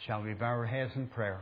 Shall we bow our heads in prayer?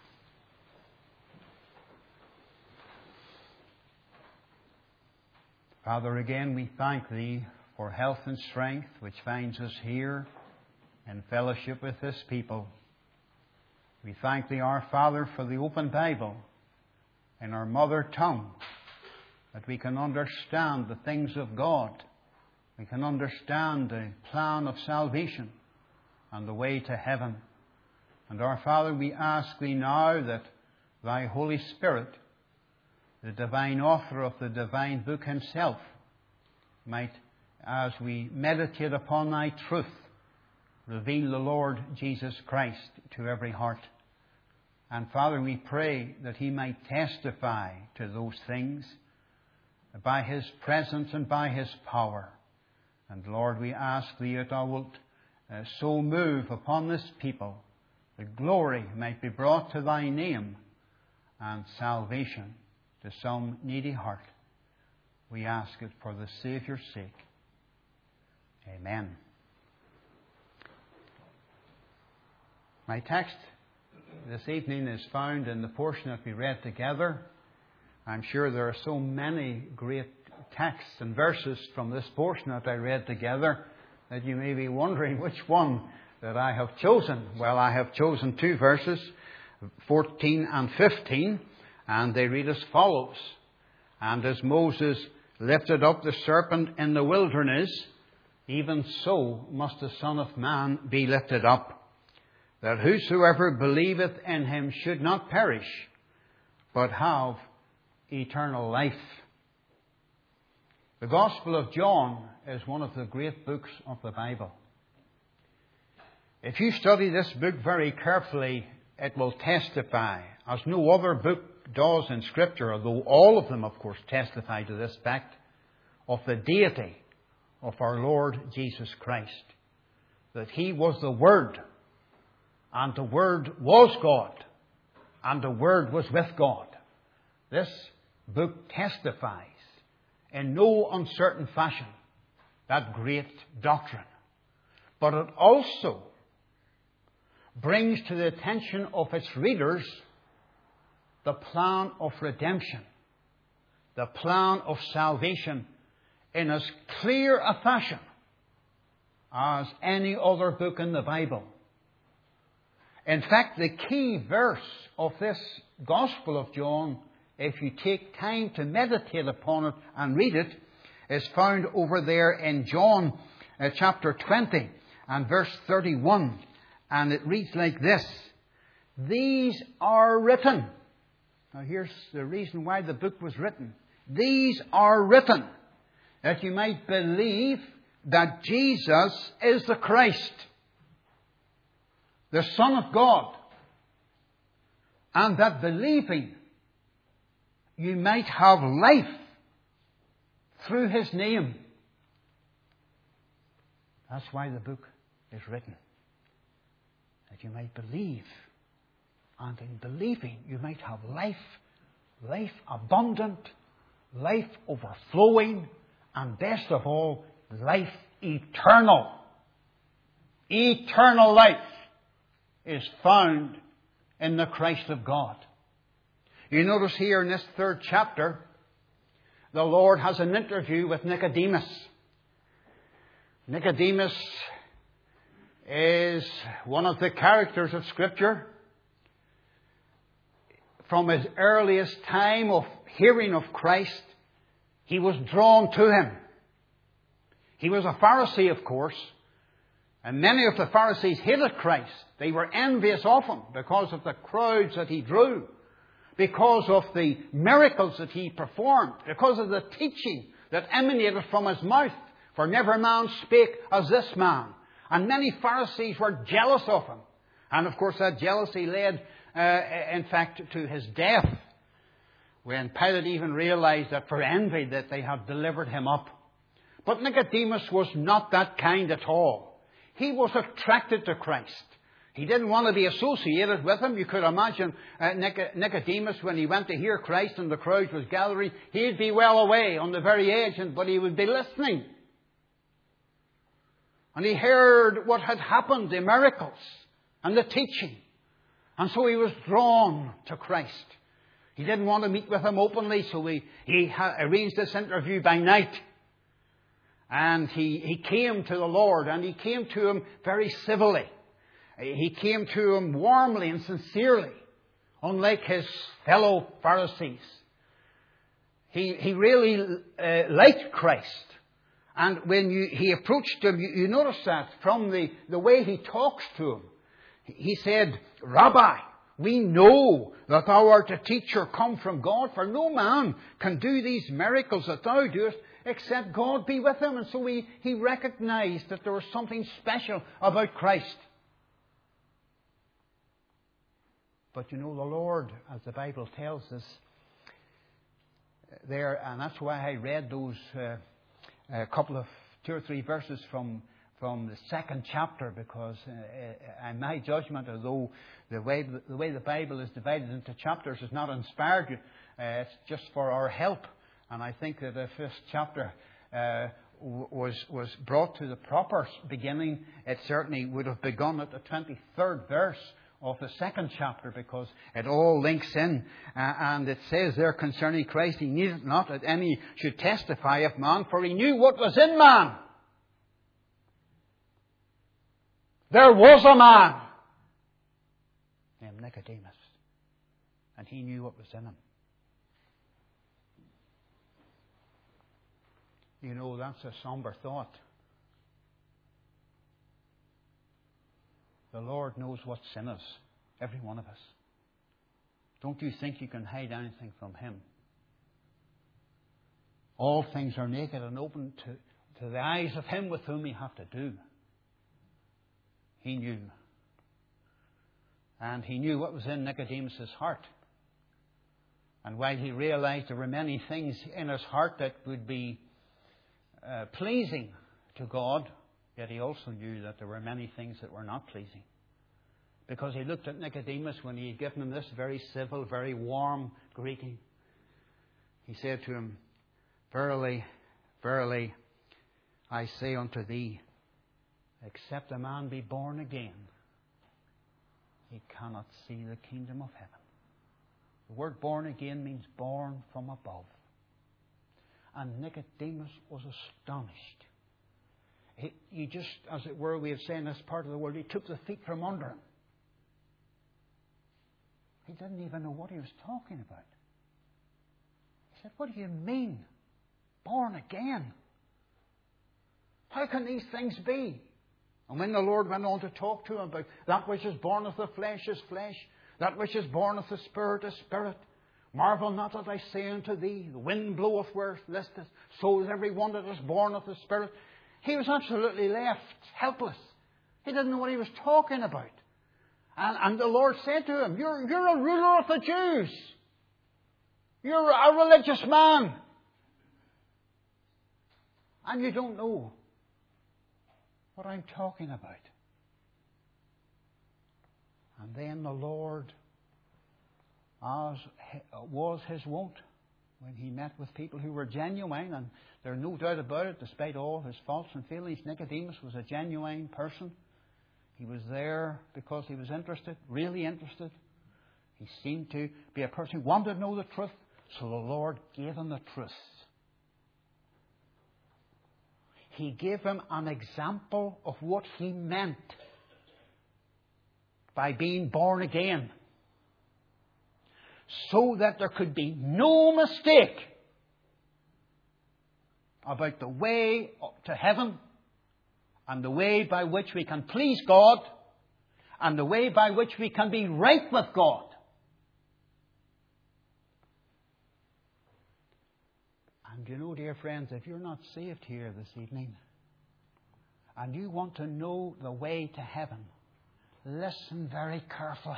Father, again we thank Thee for health and strength which finds us here in fellowship with this people. We thank Thee, our Father, for the open Bible in our mother tongue, that we can understand the things of God. We can understand the plan of salvation and the way to heaven. And our Father, we ask Thee now that Thy Holy Spirit, the divine author of the divine book Himself, might, as we meditate upon Thy truth, reveal the Lord Jesus Christ to every heart. And Father, we pray that He might testify to those things by His presence and by His power. And Lord, we ask Thee that Thou wilt so move upon this people that glory might be brought to Thy name and salvation to some needy heart. We ask it for the Saviour's sake. Amen. My text this evening is found in the portion that we read together. I'm sure there are so many great texts and verses from this portion that I read together that you may be wondering which one that I have chosen. Well, I have chosen two verses, 14 and 15, and they read as follows. And as Moses lifted up the serpent in the wilderness, even so must the Son of Man be lifted up, that whosoever believeth in Him should not perish, but have eternal life. The Gospel of John is one of the great books of the Bible. If you study this book very carefully, it will testify, as no other book does in Scripture, although all of them, of course, testify to this fact, of the deity of our Lord Jesus Christ. That He was the Word, and the Word was God, and the Word was with God. This book testifies in no uncertain fashion that great doctrine. But it also brings to the attention of its readers the plan of redemption, the plan of salvation in as clear a fashion as any other book in the Bible. In fact, the key verse of this Gospel of John, if you take time to meditate upon it and read it, is found over there in John chapter 20 and verse 31. And it reads like this: These are written. Now here's the reason why the book was written. These are written that you might believe that Jesus is the Christ, the Son of God, and that believing you might have life through His name. That's why the book is written. That you might believe, and in believing you might have life, life abundant, life overflowing, and best of all, life eternal. Eternal life is found in the Christ of God. You notice here in this third chapter, the Lord has an interview with Nicodemus. Nicodemus is one of the characters of Scripture. From his earliest time of hearing of Christ, he was drawn to Him. He was a Pharisee, of course, and many of the Pharisees hated Christ. They were envious of Him because of the crowds that He drew, because of the miracles that He performed, because of the teaching that emanated from His mouth. For never man spake as this man. And many Pharisees were jealous of Him. And of course that jealousy led, in fact, to His death, when Pilate even realized that for envy that they had delivered Him up. But Nicodemus was not that kind at all. He was attracted to Christ. He didn't want to be associated with Him. You could imagine Nicodemus, when he went to hear Christ and the crowd was gathering, he'd be well away on the very edge, but he would be listening. And he heard what had happened, the miracles and the teaching. And so he was drawn to Christ. He didn't want to meet with him openly, so he arranged this interview by night. And he came to the Lord, and he came to him very civilly. He came to him warmly and sincerely, unlike his fellow Pharisees. He really liked Christ. And when he approached him, you notice that from the way he talks to him. He said, "Rabbi, we know that thou art a teacher come from God, for no man can do these miracles that thou doest except God be with him." And so he recognized that there was something special about Christ. But you know, the Lord, as the Bible tells us there, and that's why I read those couple of 2 or 3 verses from the 2nd chapter, because in my judgment, although the way the Bible is divided into chapters is not inspired, it's just for our help. And I think that if this chapter was brought to the proper beginning, it certainly would have begun at the 23rd verse of the 2nd chapter, because it all links in. And it says there concerning Christ, he needed not that any should testify of man, for he knew what was in man. There was a man named Nicodemus, and he knew what was in him. You know, that's a somber thought. The Lord knows what's in us, every one of us. Don't you think you can hide anything from Him? All things are naked and open to the eyes of Him with whom you have to do. He knew. And He knew what was in Nicodemus' heart. And while He realized there were many things in his heart that would be pleasing to God, yet He also knew that there were many things that were not pleasing. Because He looked at Nicodemus when He had given him this very civil, very warm greeting. He said to him, "Verily, verily, I say unto thee, except a man be born again, he cannot see the kingdom of heaven." The word born again means born from above. And Nicodemus was astonished. He just, as it were, we have said in this part of the world, he took the feet from under him. He didn't even know what he was talking about. He said, "What do you mean? Born again? How can these things be?" And when the Lord went on to talk to him about that which is born of the flesh is flesh, that which is born of the Spirit is spirit. Marvel not that I say unto thee, the wind bloweth where it listeth, so is every one that is born of the Spirit. He was absolutely left helpless. He didn't know what he was talking about. And the Lord said to him, You're a ruler of the Jews. You're a religious man. And you don't know what I'm talking about. And then the Lord, as was His wont, when He met with people who were genuine, and there's no doubt about it, despite all his faults and failings, Nicodemus was a genuine person. He was there because he was interested, really interested. He seemed to be a person who wanted to know the truth, so the Lord gave him the truth. He gave him an example of what He meant by being born again, so that there could be no mistake about the way to heaven, and the way by which we can please God, and the way by which we can be right with God. And you know, dear friends, if you're not saved here this evening, and you want to know the way to heaven, listen very carefully.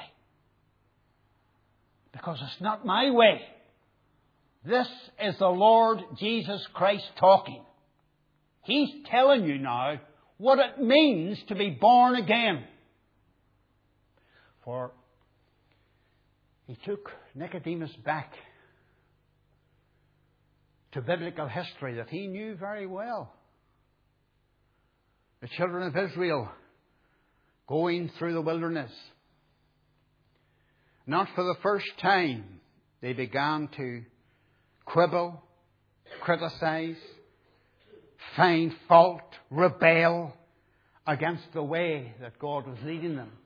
Because it's not my way. This is the Lord Jesus Christ talking. He's telling you now what it means to be born again. For He took Nicodemus back to biblical history that he knew very well. The children of Israel going through the wilderness. not for the first time, they began to quibble, criticize, find fault, rebel against the way that God was leading them.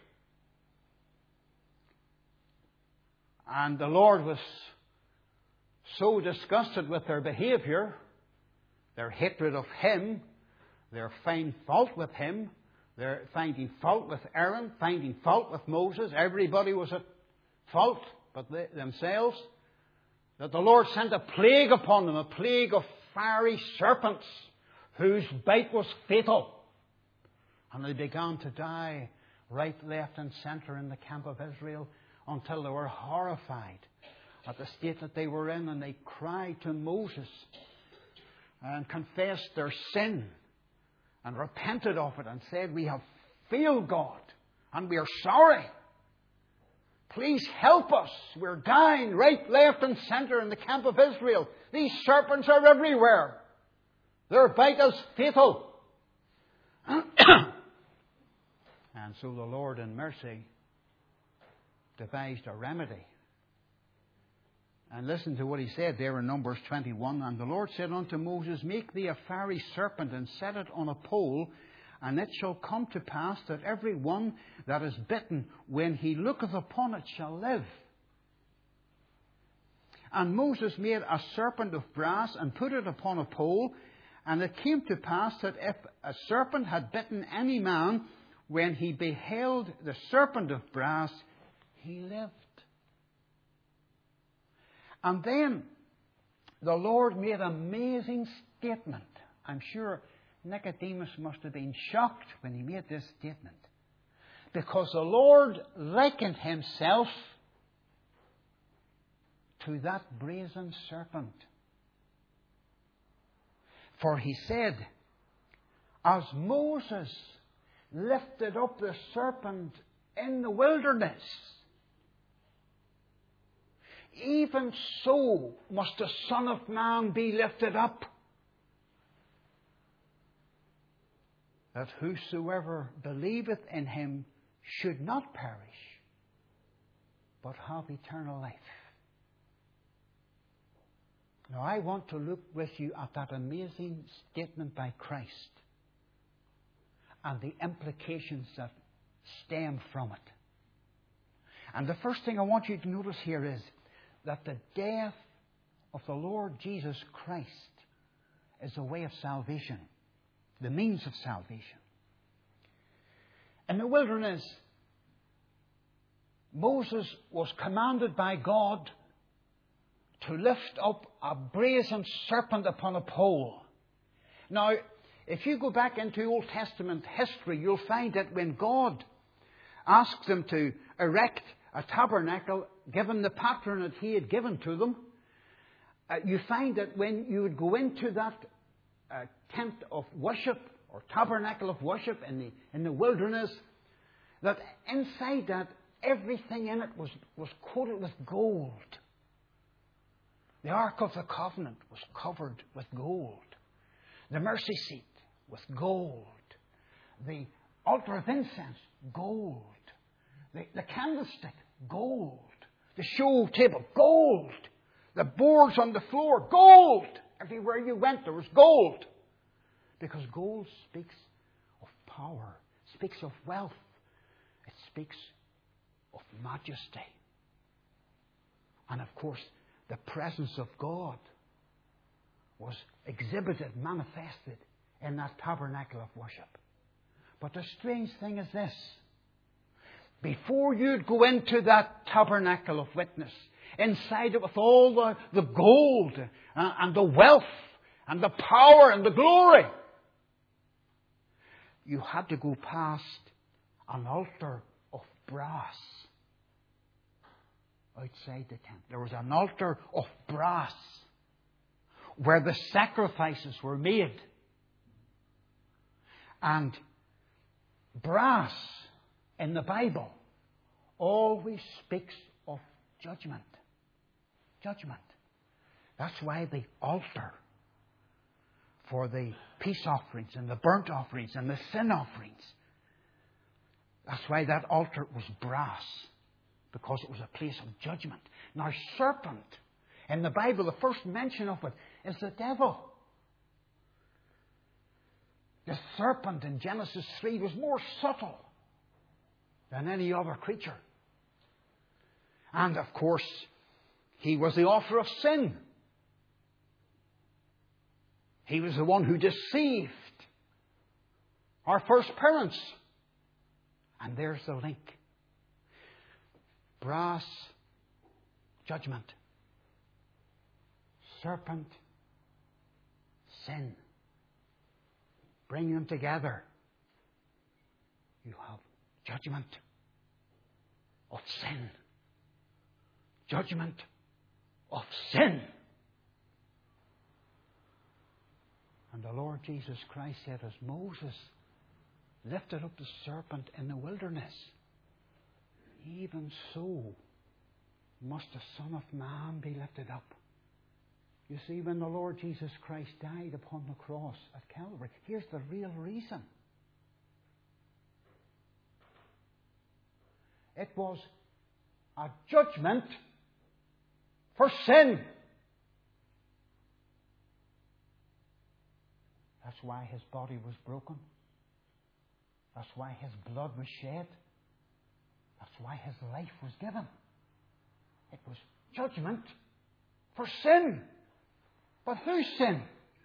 And the Lord was so disgusted with their behavior, their hatred of Him, their finding fault with Him, their finding fault with Aaron, finding fault with Moses. Everybody was at fault but themselves. That the Lord sent a plague upon them, a plague of fiery serpents whose bite was fatal. And they began to die right, left and centre in the camp of Israel until they were horrified at the state that they were in, and they cried to Moses and confessed their sin and repented of it and said, "We have failed God and we are sorry. Please help us. We're dying right, left and centre in the camp of Israel. These serpents are everywhere. Their bite is fatal." And so the Lord in mercy devised a remedy. And listen to what He said there in Numbers 21. "And the Lord said unto Moses, Make thee a fiery serpent, and set it on a pole, and it shall come to pass that every one that is bitten, when he looketh upon it, shall live. And Moses made a serpent of brass, and put it upon a pole. And it came to pass that if a serpent had bitten any man, when he beheld the serpent of brass, he lived." And then the Lord made an amazing statement. I'm sure Nicodemus must have been shocked when he made this statement. Because the Lord likened Himself to that brazen serpent. For He said, "As Moses lifted up the serpent in the wilderness, even so must the Son of Man be lifted up, that whosoever believeth in Him should not perish, but have eternal life." Now I want to look with you at that amazing statement by Christ and the implications that stem from it. And the first thing I want you to notice here is that the death of the Lord Jesus Christ is a way of salvation, the means of salvation. In the wilderness, Moses was commanded by God to lift up a brazen serpent upon a pole. Now, if you go back into Old Testament history, you'll find that when God asked them to erect a tabernacle, given the pattern that He had given to them, you find that when you would go into that tent of worship or tabernacle of worship in the wilderness, that inside that everything in it was coated with gold. The Ark of the Covenant was covered with gold. The mercy seat with gold. The altar of incense, gold. The candlestick, gold. The show table, gold. The boards on the floor, gold. Everywhere you went, there was gold. Because gold speaks of power, speaks of wealth. It speaks of majesty. And of course, the presence of God was exhibited, manifested in that tabernacle of worship. But the strange thing is this. Before you'd go into that tabernacle of witness, inside it with all the gold and the wealth and the power and the glory, you had to go past an altar of brass outside the tent. There was an altar of brass where the sacrifices were made. And brass in the Bible always speaks of judgment. Judgment. That's why the altar for the peace offerings and the burnt offerings and the sin offerings, that's why that altar was brass. because it was a place of judgment. Now, serpent, in the Bible, the first mention of it is the devil. The serpent in Genesis 3 was more subtle than any other creature. And, of course, he was the author of sin. He was the one who deceived our first parents. And there's the link. Brass, judgment. Serpent, sin. Bring them together. You have judgment of sin. Judgment of sin. And the Lord Jesus Christ said, as Moses lifted up the serpent in the wilderness, even so must the Son of Man be lifted up. You see, when the Lord Jesus Christ died upon the cross at Calvary, here's the real reason. It was a judgment for sin. That's why his body was broken. That's why his blood was shed. That's why his life was given. It was judgment for sin. But whose sin?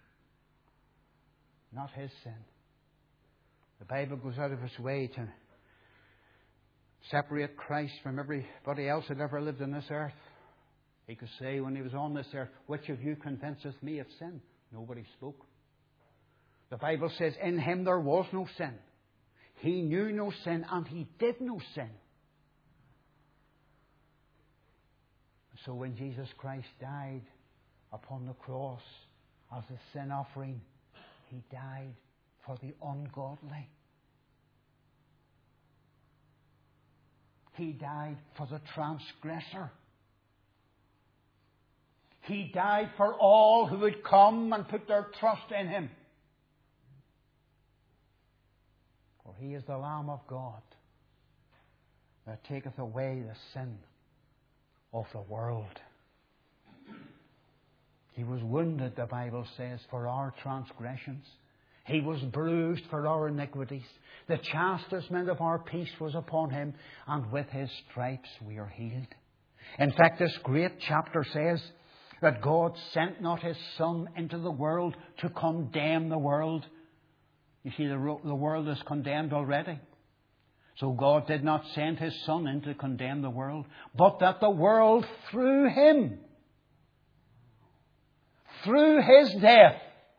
Not his sin. The Bible goes out of its way to separate Christ from everybody else that ever lived on this earth. He could say when he was on this earth, which of you convinceth me of sin? Nobody spoke. The Bible says in him there was no sin. He knew no sin and he did no sin. So when Jesus Christ died upon the cross as a sin offering, he died for the ungodly. He died for the transgressor. He died for all who would come and put their trust in him. For he is the Lamb of God that taketh away the sin of the world. He was wounded, the Bible says, for our transgressions. He was bruised for our iniquities. The chastisement of our peace was upon him, and with his stripes we are healed. In fact, this great chapter says that God sent not his Son into the world to condemn the world. You see, the world is condemned already. So God did not send his Son in to condemn the world, but that the world through him, through his death,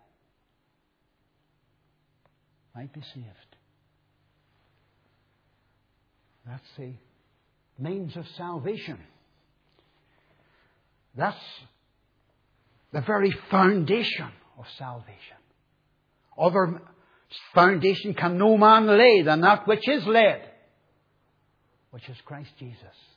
might be saved. That's the means of salvation. That's the very foundation of salvation. Other foundation can no man lay than that which is laid, which is Christ Jesus.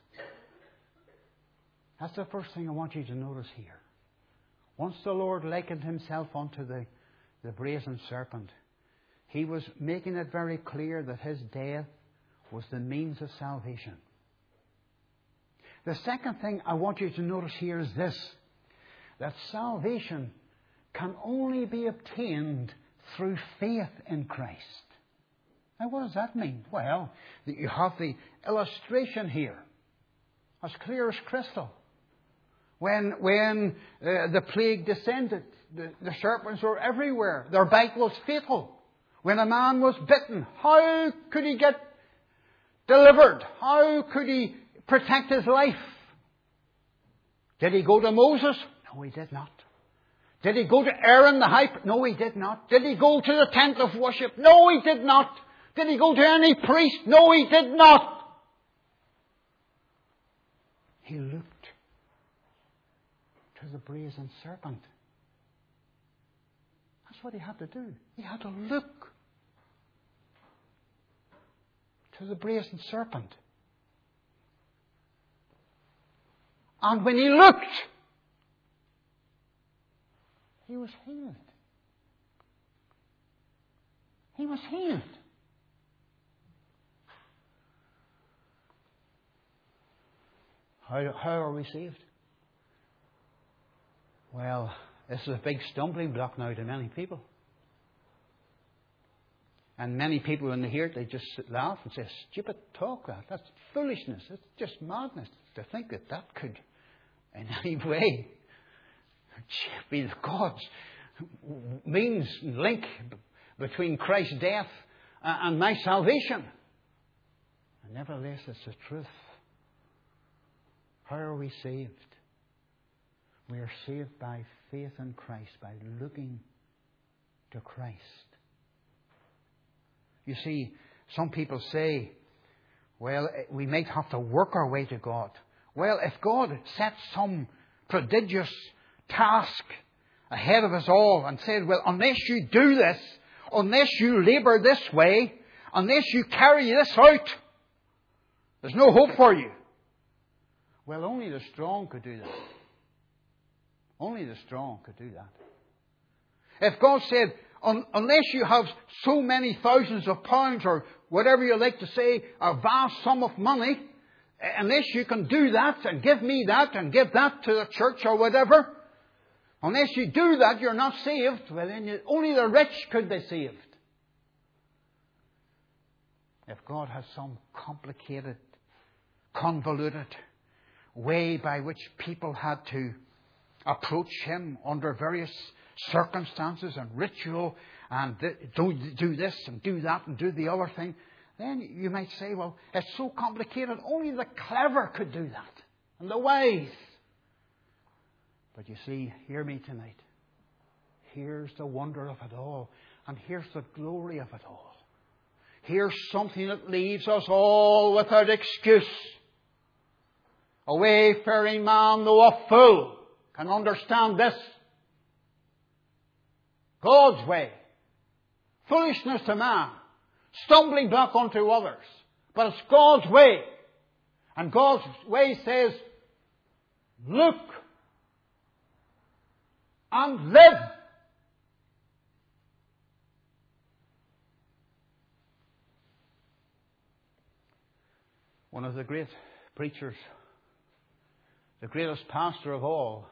That's the first thing I want you to notice here. Once the Lord likened himself unto the brazen serpent, he was making it very clear that his death was the means of salvation. The second thing I want you to notice here is this, that salvation can only be obtained through faith in Christ. Now, what does that mean? Well, you have the illustration here, as clear as crystal. When the plague descended, the serpents were everywhere. Their bite was fatal. When a man was bitten, how could he get delivered? How could he protect his life? Did he go to Moses? No, he did not. Did he go to Aaron the high priest? No, he did not. Did he go to the tent of worship? No, he did not. Did he go to any priest? No, he did not. He looked to the brazen serpent. That's what he had to do. He had to look to the brazen serpent. And when he looked, he was healed. He was healed. How are we saved? Well, this is a big stumbling block now to many people. And many people, when they hear it, they just laugh and say, stupid talk, that's foolishness. It's just madness to think that that could in any way be God's means and link between Christ's death and my salvation. And nevertheless, it's the truth. How are we saved? We are saved by faith in Christ, by looking to Christ. You see, some people say, well, we might have to work our way to God. Well, if God set some prodigious task ahead of us all and said, well, unless you do this, unless you labour this way, unless you carry this out, there's no hope for you. Well, only the strong could do that. Only the strong could do that. If God said, unless you have so many thousands of pounds or whatever you like to say, a vast sum of money, unless you can do that and give me that and give that to the church or whatever, unless you do that, you're not saved. Well, then only the rich could be saved. If God has some complicated, convoluted way by which people had to approach Him under various circumstances and ritual and do this and do that and do the other thing, then you might say, well, it's so complicated, only the clever could do that and the wise. But you see, hear me tonight. Here's the wonder of it all, and here's the glory of it all. Here's something that leaves us all without excuse. A wayfaring man, though a fool, can understand this. God's way. Foolishness to man. Stumbling block unto others. But it's God's way. And God's way says, look and live. One of the great preachers, the greatest pastor of all,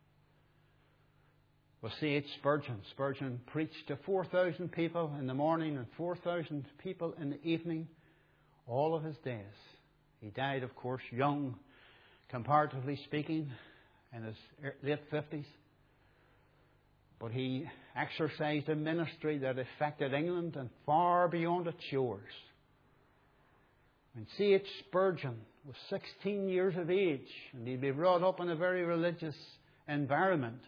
was C.H. Spurgeon. Spurgeon preached to 4,000 people in the morning and 4,000 people in the evening all of his days. He died, of course, young, comparatively speaking, in his late 50s. But he exercised a ministry that affected England and far beyond its shores. When C.H. Spurgeon was 16 years of age, and he'd be brought up in a very religious environment,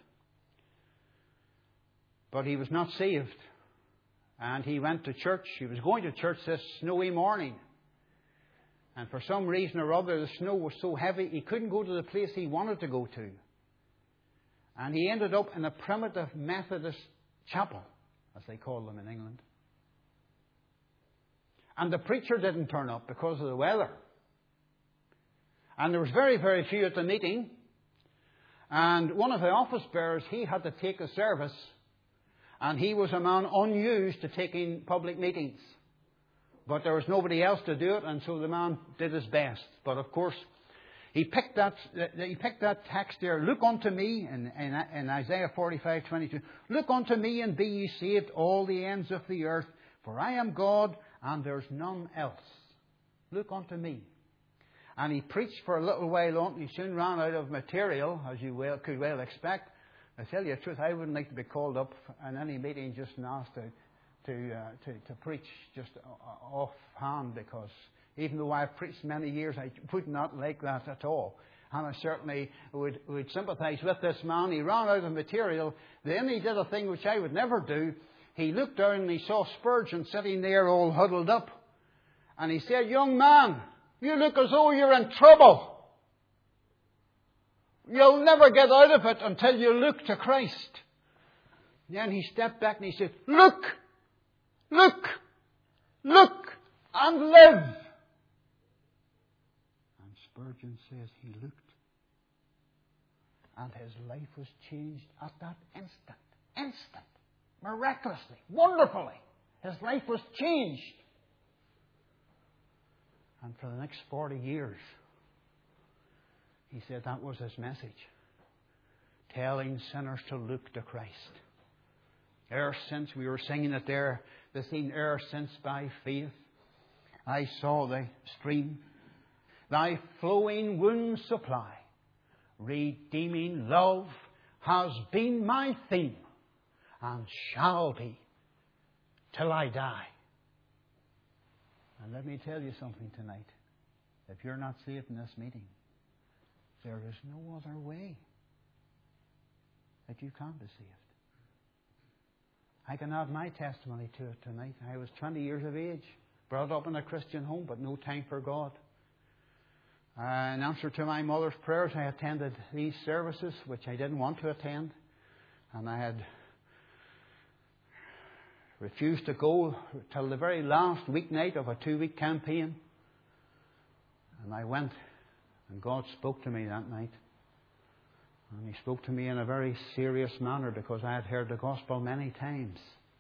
but he was not saved. And he went to church. He was going to church this snowy morning. And for some reason or other, the snow was so heavy, he couldn't go to the place he wanted to go to. And he ended up in a primitive Methodist chapel, as they call them in England. And the preacher didn't turn up because of the weather. And there was very, very few at the meeting. And one of the office bearers, he had to take the service. And he was a man unused to taking public meetings. But there was nobody else to do it, and so the man did his best. But of course, he picked that text there, look unto me, in Isaiah 45:22. Look unto me and be ye saved, all the ends of the earth, for I am God and there's none else. Look unto me. And he preached for a little while on, he soon ran out of material, as you could well expect. I tell you the truth, I wouldn't like to be called up in any meeting just and asked to preach just offhand, because even though I've preached many years, I would not like that at all. And I certainly would sympathise with this man. He ran out of material. Then he did a thing which I would never do. He looked down and he saw Spurgeon sitting there all huddled up. And he said, young man, you look as though you're in trouble. You'll never get out of it until you look to Christ. Then he stepped back and he said, look, look, look and live. And Spurgeon says he looked. And his life was changed at that instant. Miraculously, wonderfully. His life was changed. And for the next 40 years, He said that was his message. Telling sinners to look to Christ. E'er since, we were singing it there, the theme, e'er since by faith I saw thy stream, thy flowing wounds supply, redeeming love has been my theme, and shall be till I die. And let me tell you something tonight. If you're not saved in this meeting, there is no other way that you can be saved. I can add my testimony to it tonight. I was 20 years of age, brought up in a Christian home, but no time for God. In answer to my mother's prayers, I attended these services, which I didn't want to attend. And I had refused to go till the very last weeknight of a 2-week campaign. And I went, and God spoke to me that night. And He spoke to me in a very serious manner, because I had heard the gospel many times.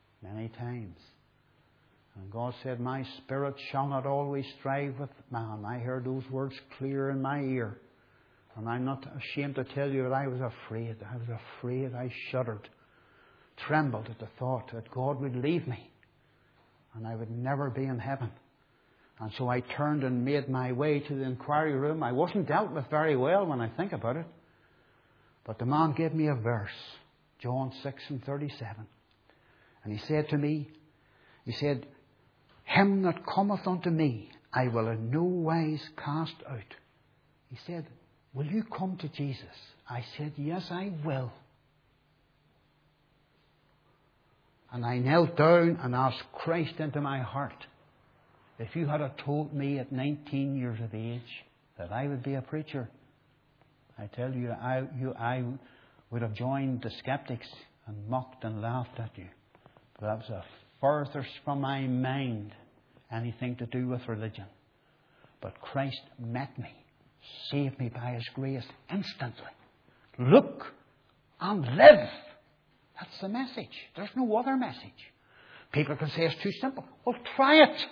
And God said, my spirit shall not always strive with man. I heard those words clear in my ear. And I'm not ashamed to tell you that I was afraid. I shuddered, trembled at the thought that God would leave me and I would never be in heaven. And so I turned and made my way to the inquiry room. I wasn't dealt with very well when I think about it. But the man gave me a verse, John 6:37. And he said to me, him that cometh unto me, I will in no wise cast out. He said, will you come to Jesus? I said, yes, I will. And I knelt down and asked Christ into my heart. If you had told me at 19 years of age that I would be a preacher, I tell you, I would have joined the skeptics and mocked and laughed at you. But that was the furthest from my mind anything to do with religion. But Christ met me, saved me by His grace instantly. Look and live. That's the message. There's no other message. People can say it's too simple. Well, try it.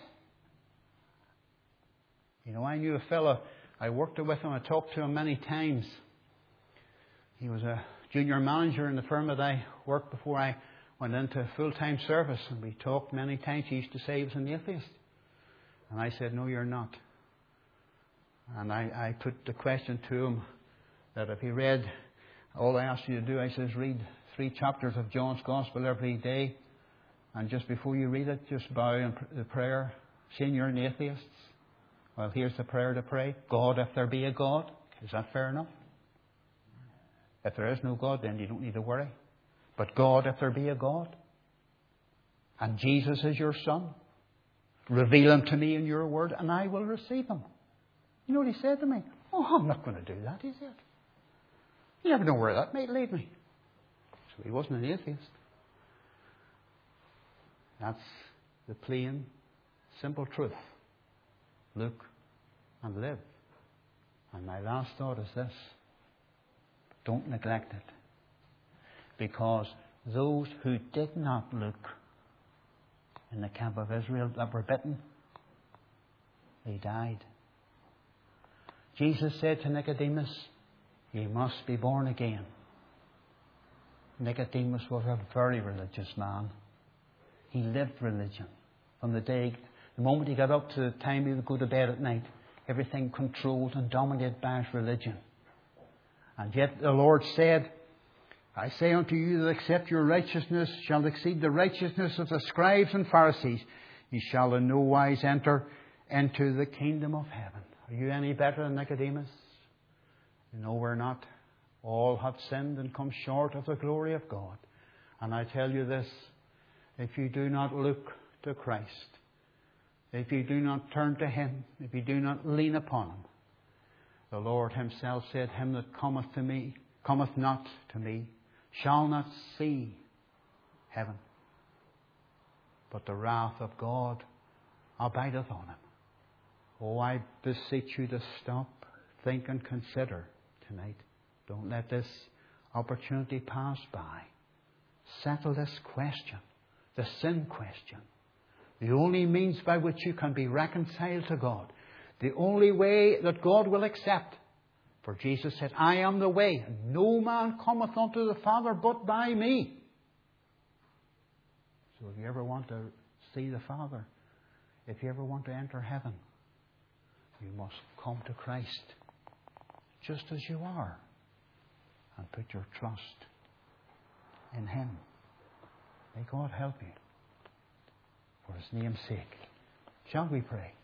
You know, I knew a fellow, I worked with him, I talked to him many times. He was a junior manager in the firm that I worked before I went into full-time service, and we talked many times. He used to say he was an atheist. And I said, no, you're not. And I put the question to him that if he read, all I asked you to do, I says, read 3 chapters of John's Gospel every day, and just before you read it, just bow in the prayer, saying you're an atheist. Well, here's the prayer to pray. God, if there be a God. Is that fair enough? If there is no God, then you don't need to worry. But God, if there be a God, and Jesus is your Son, reveal Him to me in your word, and I will receive Him. You know what he said to me? Oh, I'm not going to do that, he said. You never know where that might lead me. So he wasn't an atheist. That's the plain, simple truth. Look and live. And my last thought is this. Don't neglect it. Because those who did not look in the camp of Israel that were bitten, they died. Jesus said to Nicodemus, you must be born again. Nicodemus was a very religious man. He lived religion. From the moment he got up to the time he would go to bed at night, everything controlled and dominated by his religion. And yet the Lord said, I say unto you that except your righteousness shall exceed the righteousness of the scribes and Pharisees, ye shall in no wise enter into the kingdom of heaven. Are you any better than Nicodemus? No, we're not. All have sinned and come short of the glory of God. And I tell you this, if you do not look to Christ, if you do not turn to Him, if you do not lean upon Him, the Lord Himself said, him that cometh not to me, shall not see heaven, but the wrath of God abideth on him. Oh, I beseech you to stop, think and consider tonight. Don't let this opportunity pass by. Settle this question, the sin question. The only means by which you can be reconciled to God. The only way that God will accept For Jesus said, I am the way, and no man cometh unto the Father but by me. So if you ever want to see the Father, if you ever want to enter heaven, you must come to Christ just as you are and put your trust in Him. May God help you for His name's sake. Shall we pray?